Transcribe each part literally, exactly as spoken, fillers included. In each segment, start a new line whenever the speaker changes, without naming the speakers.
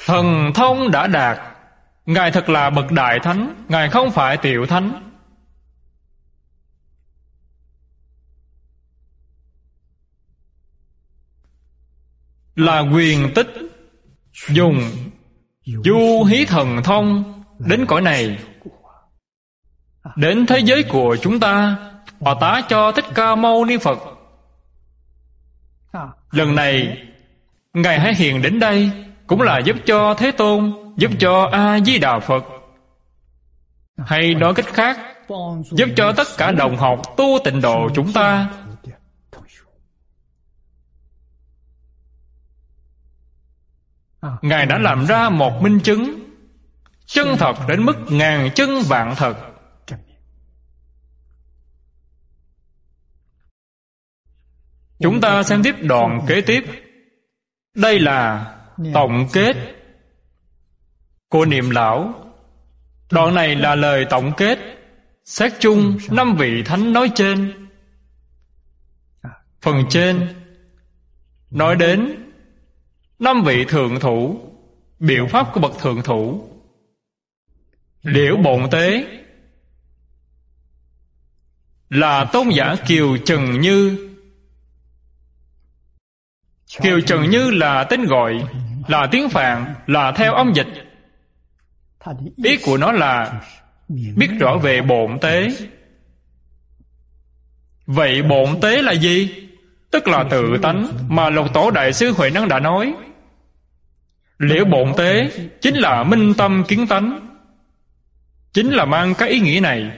Thần thông đã đạt. Ngài thật là bậc đại thánh, Ngài không phải tiểu thánh. Là quyền tích dùng du hí thần thông đến cõi này, đến thế giới của chúng ta, họ tá cho Thích Ca Mâu Ni Phật. Lần này Ngài hãy hiện đến đây, cũng là giúp cho Thế Tôn, giúp cho A-di-đà Phật, hay nói cách khác, giúp cho tất cả đồng học tu tịnh độ chúng ta. Ngài đã làm ra một minh chứng chân thật đến mức ngàn chân vạn thật. Chúng ta xem tiếp đoạn kế tiếp. Đây là tổng kết của Niệm Lão. Đoạn này là lời tổng kết xét chung năm vị thánh nói trên. Phần trên nói đến năm vị thượng thủ, biểu pháp của bậc thượng thủ. Liễu Bộn Tế là tôn giả Kiều Trần Như. Kiều Trần Như là tên gọi, là tiếng Phạn, là theo âm dịch. Ý của nó là biết rõ về bộn tế. Vậy bộn tế là gì? Tức là tự tánh mà Lục Tổ Đại sư Huệ Năng đã nói. Liễu Bộn Tế chính là minh tâm kiến tánh, chính là mang cái ý nghĩa này.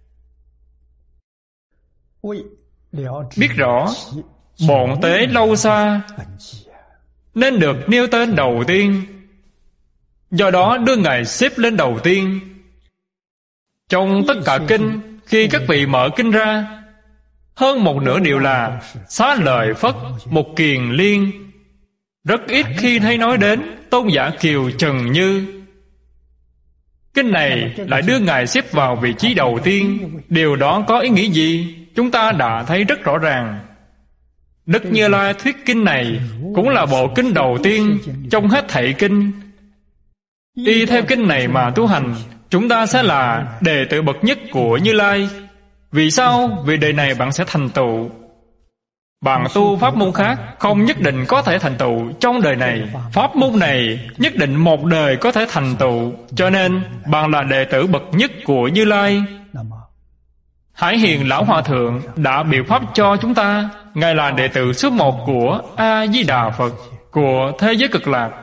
Biết rõ bộn tế lâu xa nên được nêu tên đầu tiên, do đó đưa Ngài xếp lên đầu tiên. Trong tất cả kinh, khi các vị mở kinh ra, hơn một nửa đều là Xá Lợi Phất, Một Kiền Liên. Rất ít khi thấy nói đến tôn giả Kiều Trần Như. Kinh này lại đưa Ngài xếp vào vị trí đầu tiên. Điều đó có ý nghĩa gì? Chúng ta đã thấy rất rõ ràng. Đức Như Lai thuyết kinh này cũng là bộ kinh đầu tiên trong hết thảy kinh. Y theo kinh này mà tu hành, chúng ta sẽ là đệ tử bậc nhất của Như Lai. Vì sao? Vì đời này bạn sẽ thành tựu. Bạn tu pháp môn khác không nhất định có thể thành tựu trong đời này. Pháp môn này nhất định một đời có thể thành tựu. Cho nên bạn là đệ tử bậc nhất của Như Lai. Hải Hiền Lão Hòa Thượng đã biểu pháp cho chúng ta. Ngài là đệ tử số một của A-di-đà Phật, của thế giới cực lạc.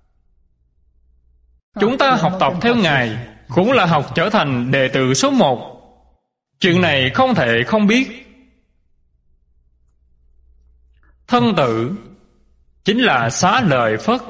Chúng ta học tập theo Ngài cũng là học trở thành đệ tử số một. Chuyện này không thể không biết. Thân tự chính là Xá Lợi Phất.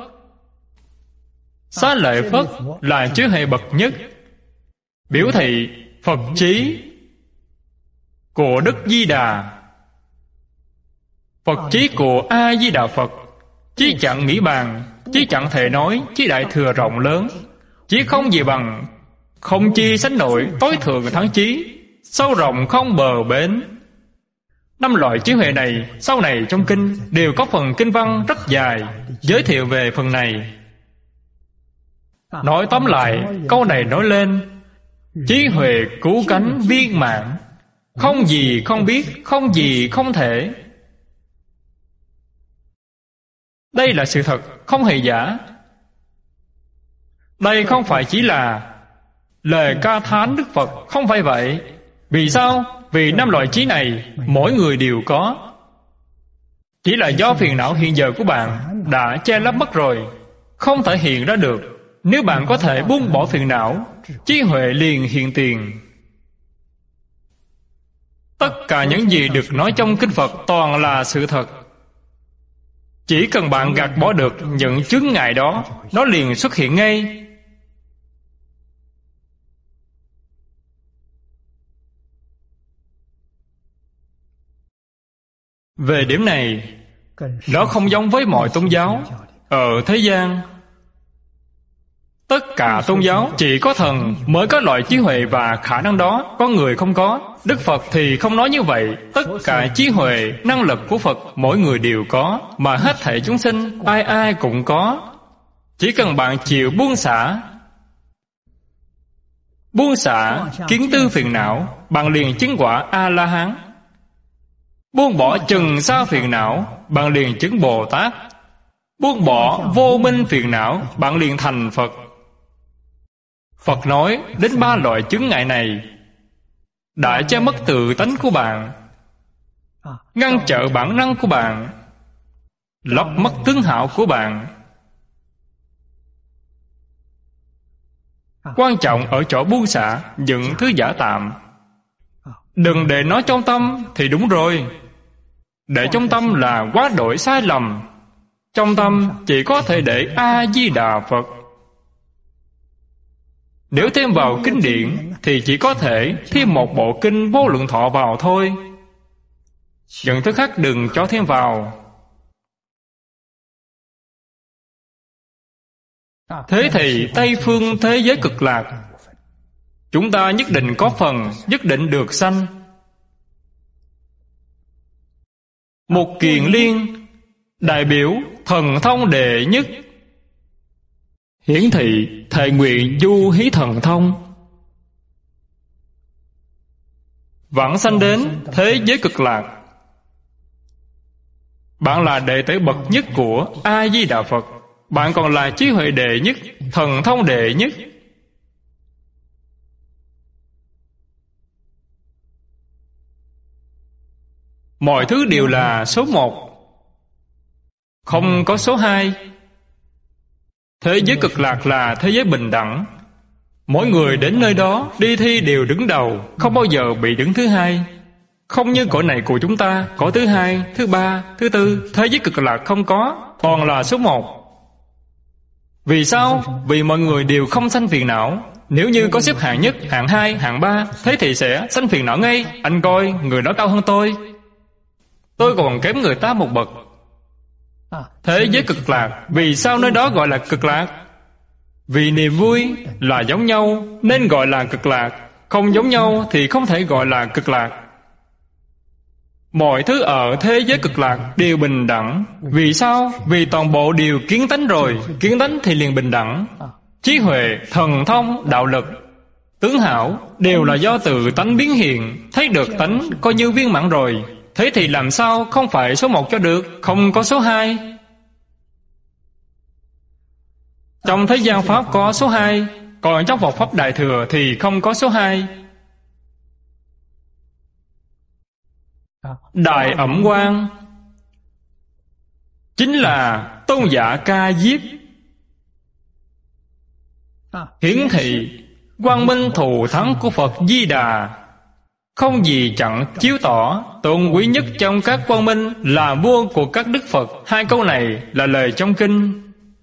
Xá Lợi Phất là chư hệ bậc nhất, biểu thị Phật chí của Đức Di Đà, Phật chí của A-di-đà Phật. Chí chẳng nghĩ bàn, chí chẳng thể nói, chí đại thừa rộng lớn, chí không gì bằng, không chi sánh nổi, tối thượng thắng chí, sâu rộng không bờ bến. Năm loại trí huệ này sau này trong kinh đều có phần kinh văn rất dài giới thiệu về phần này. Nói tóm lại, câu này nói lên trí huệ cứu cánh viên mãn, không gì không biết, không gì không thể. Đây là sự thật, không hề giả. Đây không phải chỉ là lời ca thán Đức Phật, không phải vậy. Vì sao? Vì năm loại trí này mỗi người đều có. Chỉ là do phiền não hiện giờ của bạn đã che lấp mất rồi, không thể hiện ra được. Nếu bạn có thể buông bỏ phiền não, trí huệ liền hiện tiền. Tất cả những gì được nói trong kinh Phật toàn là sự thật. Chỉ cần bạn gạt bỏ được những chướng ngại đó, nó liền xuất hiện ngay. Về điểm này, nó không giống với mọi tôn giáo ở thế gian. Tất cả tôn giáo chỉ có thần mới có loại trí huệ và khả năng đó, có người không có. Đức Phật thì không nói như vậy. Tất cả trí huệ, năng lực của Phật mỗi người đều có, mà hết thảy chúng sinh ai ai cũng có. Chỉ cần bạn chịu buông xả, buông xả kiến tư phiền não, bạn liền chứng quả A-la-hán. Buông bỏ chừng sao phiền não, bạn liền chứng Bồ Tát. Buông bỏ vô minh phiền não, bạn liền thành Phật. Phật nói đến ba loại chướng ngại này đã che mất tự tánh của bạn, ngăn trở bản năng của bạn, lấp mất tướng hảo của bạn. Quan trọng ở chỗ buông xả những thứ giả tạm. Đừng để nó trong tâm thì đúng rồi. Để trong tâm là quá đổi sai lầm. Trong tâm chỉ có thể để A-di-đà Phật. Nếu thêm vào kinh điển thì chỉ có thể thêm một bộ kinh Vô Lượng Thọ vào thôi. Những thứ khác đừng cho thêm vào. Thế thì Tây phương thế giới cực lạc, chúng ta nhất định có phần, nhất định được sanh. Một Kiền Liên đại biểu thần thông đệ nhất, hiển thị thệ nguyện du hí thần thông, vãng sanh đến thế giới cực lạc. Bạn là đệ tử bậc nhất của A-di-đà Phật. Bạn còn là trí huệ đệ nhất, thần thông đệ nhất. Mọi thứ đều là số một, không có số hai. Thế giới cực lạc là thế giới bình đẳng. Mỗi người đến nơi đó đi thi đều đứng đầu, không bao giờ bị đứng thứ hai. Không như cõi này của chúng ta có thứ hai, thứ ba, thứ tư. Thế giới cực lạc không có, toàn là số một. Vì sao? Vì mọi người đều không sanh phiền não. Nếu như có xếp hạng nhất, hạng hai, hạng ba, thế thì sẽ sanh phiền não ngay. Anh coi, người đó cao hơn tôi, tôi còn kém người ta một bậc. Thế giới cực lạc, vì sao nơi đó gọi là cực lạc? Vì niềm vui là giống nhau nên gọi là cực lạc. Không giống nhau thì không thể gọi là cực lạc. Mọi thứ ở thế giới cực lạc đều bình đẳng. Vì sao? Vì toàn bộ đều kiến tánh rồi. Kiến tánh thì liền bình đẳng. Trí huệ, thần thông, đạo lực, tướng hảo đều là do tự tánh biến hiện. Thấy được tánh coi như viên mãn rồi. Thế thì làm sao không phải số một cho được? Không có số hai. Trong thế gian Pháp có số hai, còn trong Phật Pháp Đại Thừa thì không có số hai. Đại Ẩm Quang chính là tôn giả Ca Diếp, hiển thị quang minh thù thắng của Phật Di Đà. Không gì chẳng chiếu tỏ tôn quý nhất trong các quang minh là vua của các đức Phật. Hai câu này là lời trong kinh.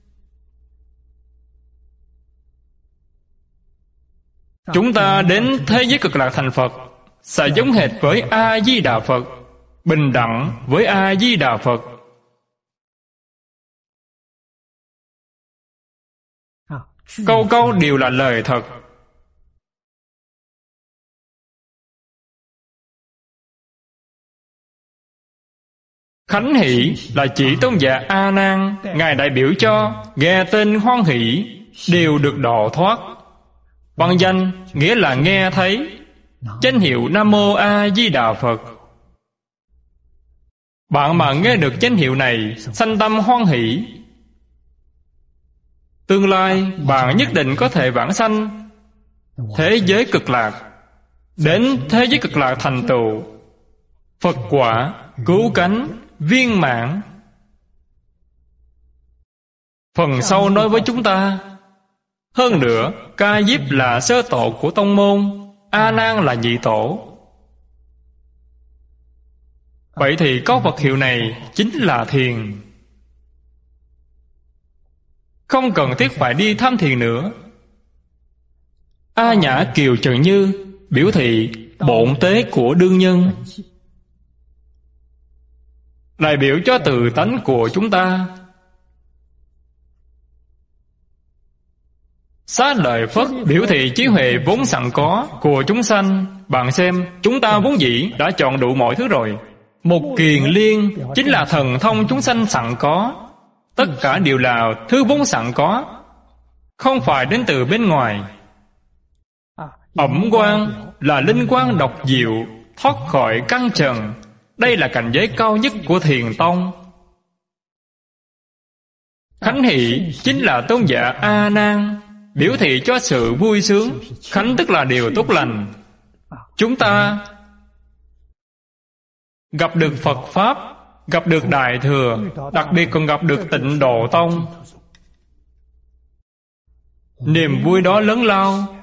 Chúng ta đến thế giới cực lạc thành Phật sẽ giống hệt với A-di-đà Phật, bình đẳng với A-di-đà Phật. Câu câu đều là lời thật. Khánh hỷ là chỉ tôn giả A Nan, ngài đại biểu cho nghe tên hoan hỷ đều được độ thoát. Bằng danh nghĩa là nghe thấy. Danh hiệu Nam Mô A Di Đà Phật. Bạn mà nghe được danh hiệu này, sanh tâm hoan hỷ, tương lai bạn nhất định có thể vãng sanh thế giới cực lạc. Đến thế giới cực lạc thành tựu Phật quả, cứu cánh, viên mãn. Phần sau nói với chúng ta. Hơn nữa, Ca Diếp là sơ tổ của tông môn, A Nan là nhị tổ. Vậy thì có vật hiệu này chính là thiền. Không cần thiết phải đi tham thiền nữa. A Nhã Kiều Trần Như biểu thị bổn tế của đương nhân, đại biểu cho tự tánh của chúng ta. Xá Lợi Phất biểu thị trí huệ vốn sẵn có của chúng sanh. Bạn xem, chúng ta vốn dĩ đã chọn đủ mọi thứ rồi. Một Kiền Liên chính là thần thông chúng sanh sẵn có. tất cả đều là thứ vốn sẵn có, không phải đến từ bên ngoài. Ẩm quang là linh quang độc diệu, thoát khỏi căn trần. Đây là cảnh giới cao nhất của Thiền Tông. Khánh hỷ chính là tôn giả A Nan, biểu thị cho sự vui sướng. Khánh tức là điều tốt lành. Chúng ta gặp được Phật Pháp, gặp được Đại Thừa, đặc biệt còn gặp được Tịnh Độ Tông. Niềm vui đó lớn lao,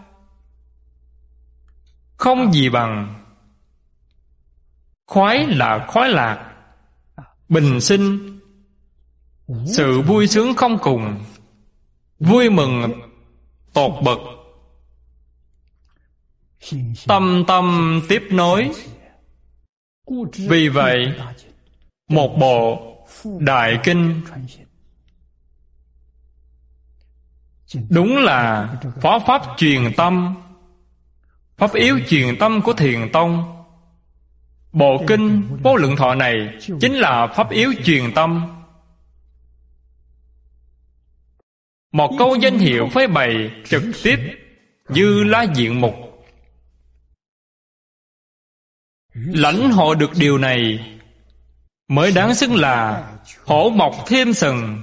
không gì bằng. Khoái là khoái lạc, bình sinh, sự vui sướng không cùng, vui mừng tột bậc, tâm tâm tiếp nối. Vì vậy, một bộ Đại Kinh đúng là phó pháp truyền tâm, pháp yếu truyền tâm của Thiền Tông. Bộ kinh Vô Lượng Thọ này chính là pháp yếu truyền tâm. Một câu danh hiệu phơi bày trực tiếp Như Lai Diện Mục. Lãnh hội được điều này mới đáng xưng là hổ mọc thêm sừng.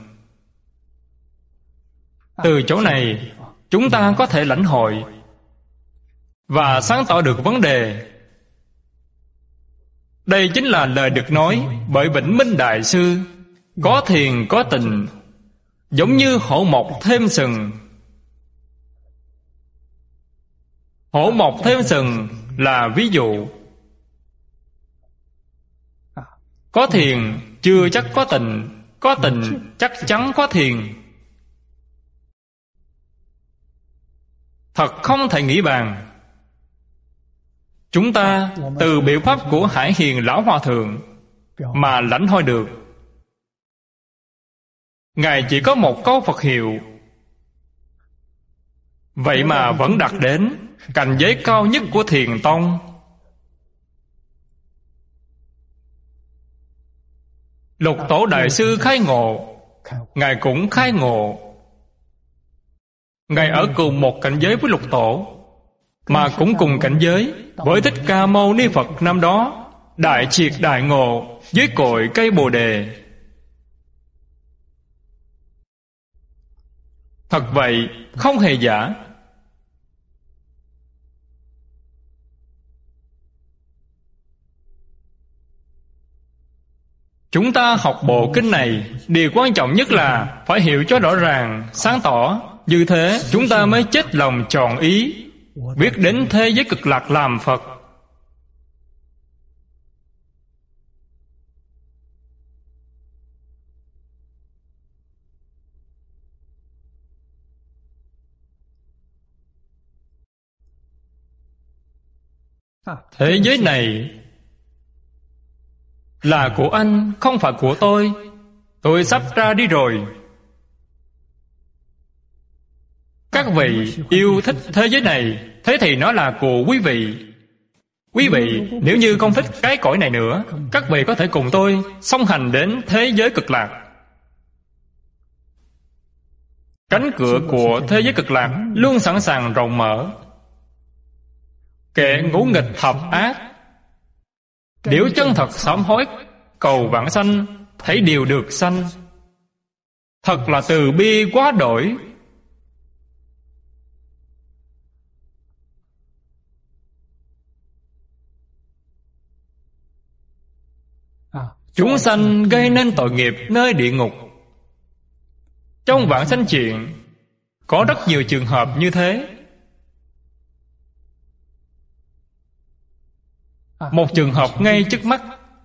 Từ chỗ này chúng ta có thể lãnh hội và sáng tỏ được vấn đề. Đây chính là lời được nói bởi Vĩnh Minh Đại Sư: có thiền có tình, giống như hổ mọc thêm sừng. Hổ mọc thêm sừng là ví dụ. Có thiền chưa chắc có tình, có tình chắc chắn có thiền. Thật không thể nghĩ bàn. Chúng ta từ biểu pháp của Hải Hiền Lão Hòa Thượng mà lãnh hội được. Ngài chỉ có một câu Phật hiệu, vậy mà vẫn đạt đến cảnh giới cao nhất của Thiền Tông. Lục Tổ Đại Sư khai ngộ, Ngài cũng khai ngộ. Ngài ở cùng một cảnh giới với Lục Tổ, mà cũng cùng cảnh giới với Thích Ca Mâu Ni Phật năm đó đại triệt đại ngộ dưới cội cây Bồ Đề. Thật vậy, không hề giả. Chúng ta học bộ kinh này, điều quan trọng nhất là phải hiểu cho rõ ràng, sáng tỏ. Như thế chúng ta mới chết lòng tròn ý, biết đến thế giới cực lạc làm Phật. Thế giới này là của anh, không phải của tôi. Tôi sắp ra đi rồi. Các vị yêu thích thế giới này, thế thì nó là của quý vị. Quý vị nếu như không thích cái cõi này nữa, các vị có thể cùng tôi song hành đến thế giới cực lạc. Cánh cửa của thế giới cực lạc luôn sẵn sàng rộng mở. Kẻ ngũ nghịch thập ác, nếu chân thật sám hối cầu vãng sanh, thấy điều được sanh. Thật là từ bi quá đổi. Chúng sanh gây nên tội nghiệp nơi địa ngục. Trong vãng sanh chuyện có rất nhiều trường hợp như thế. Một trường hợp ngay trước mắt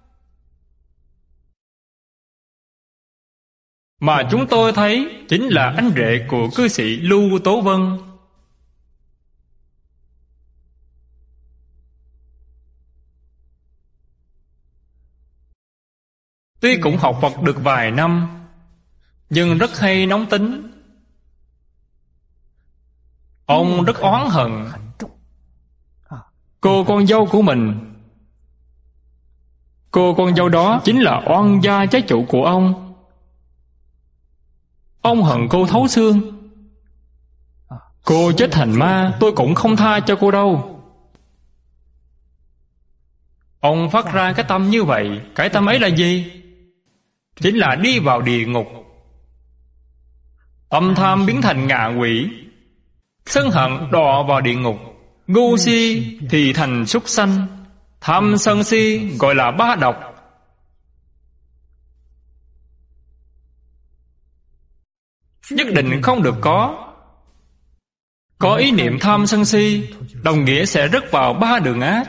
mà chúng tôi thấy chính là anh rể của cư sĩ Lưu Tố Vân. Tuy cũng học Phật được vài năm, nhưng rất hay nóng tính. Ông rất oán hận cô con dâu của mình. Cô con dâu đó chính là oan gia trái chủ của ông. Ông hận cô thấu xương. Cô chết thành ma, tôi cũng không tha cho cô đâu. Ông phát ra cái tâm như vậy. Cái tâm ấy là gì? Chính là đi vào địa ngục. Tâm tham biến thành ngạ quỷ, sân hận đọa vào địa ngục, ngu si thì thành súc sanh, tham sân si gọi là ba độc. Nhất định không được có. Có ý niệm tham sân si, đồng nghĩa sẽ rớt vào ba đường ác.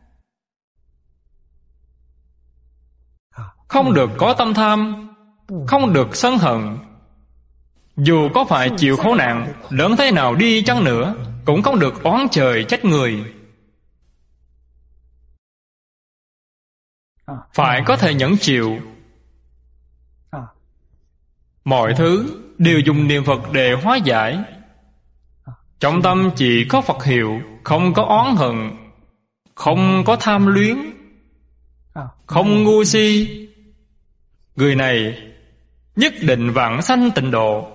Không được có tâm tham, không được sân hận. Dù có phải chịu khổ nạn lớn thế nào đi chăng nữa, cũng không được oán trời trách người. Phải có thể nhẫn chịu. Mọi thứ đều dùng niệm Phật để hóa giải. Trong tâm chỉ có Phật hiệu, không có oán hận, không có tham luyến, không ngu si. Người này nhất định vãng sanh tịnh độ.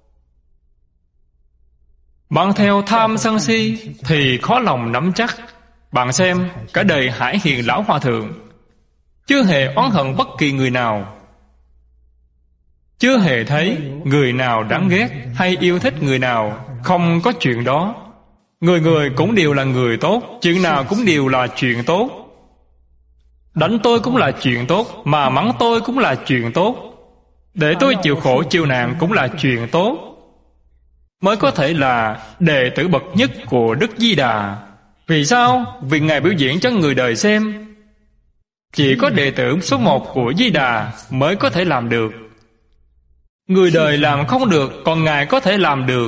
Bạn theo tham sân si thì khó lòng nắm chắc. Bạn xem cả đời Hải Hiền Lão Hòa Thượng chưa hề oán hận bất kỳ người nào, chưa hề thấy người nào đáng ghét hay yêu thích người nào. Không có chuyện đó. Người người cũng đều là người tốt, chuyện nào cũng đều là chuyện tốt. Đánh tôi cũng là chuyện tốt, mà mắng tôi cũng là chuyện tốt, để tôi chịu khổ chịu nạn cũng là chuyện tốt. Mới có thể là đệ tử bậc nhất của Đức Di Đà. Vì sao? Vì Ngài biểu diễn cho người đời xem. Chỉ có đệ tử số một của Di Đà mới có thể làm được. Người đời làm không được, còn Ngài có thể làm được.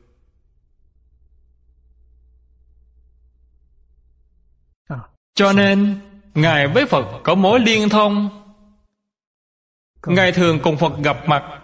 Cho nên Ngài với Phật có mối liên thông. Ngài thường cùng Phật gặp mặt,